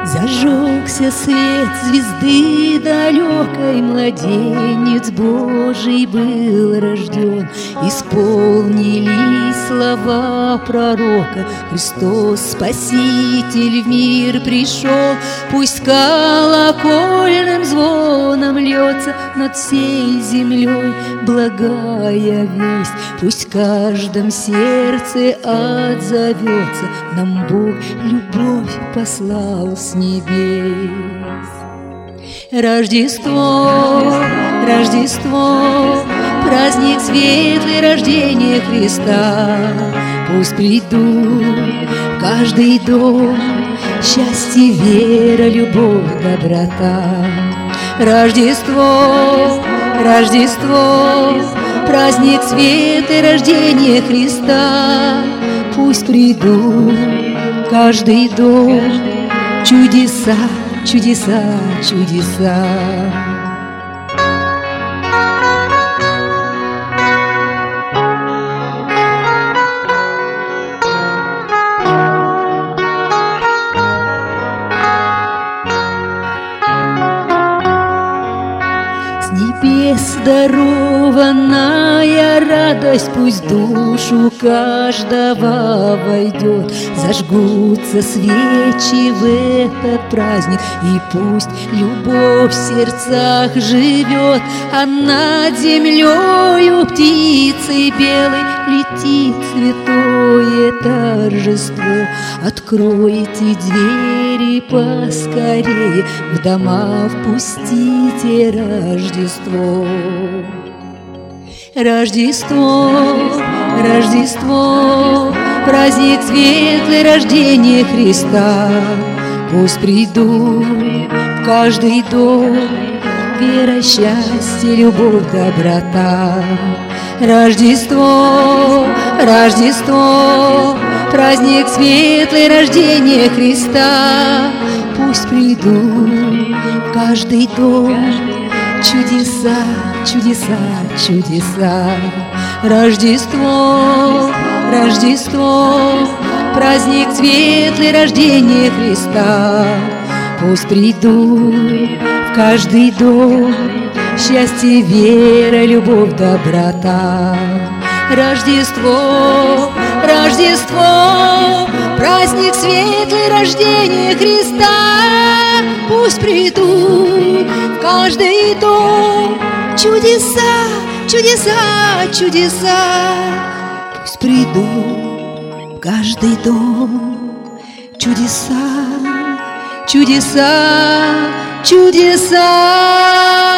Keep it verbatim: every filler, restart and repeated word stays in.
Зажегся свет звезды далекой, младенец Божий был рожден. Исполнились слова пророка: Христос Спаситель в мир пришел. Пусть колокольным звоном льется над всей землей благая весть. Пусть в каждом сердце отзовется: нам Бог любовь послал с небес. Рождество, Рождество, праздник светлый рождения Христа. Пусть придут в каждый дом счастье, вера, любовь, доброта. Рождество, Рождество, праздник света рождения Христа. Пусть придут в каждый дом чудеса, чудеса, чудеса. С небес дарованная радость пусть в душу каждого войдет. Зажгутся свечи в этот праздник, и пусть любовь в сердцах живет. А над землею птицей белой летит святое торжество. Откройте двери поскорее, в дома впустите Рождество. Рождество, Рождество, праздник светлый рождения Христа. Пусть придут в каждый дом вера, счастье, любовь, доброта. Рождество, Рождество, праздник светлый рождения Христа. Пусть придут в каждый дом чудеса, чудеса, чудеса. Рождество, Рождество, праздник светлый рождения Христа. Пусть придут в каждый дом счастье, вера, любовь, доброта. Рождество, Рождество, праздник светлый рождения Христа. Пусть придут в каждый дом чудеса, чудеса, чудеса. Пусть придут в каждый дом чудеса, чудеса, чудеса.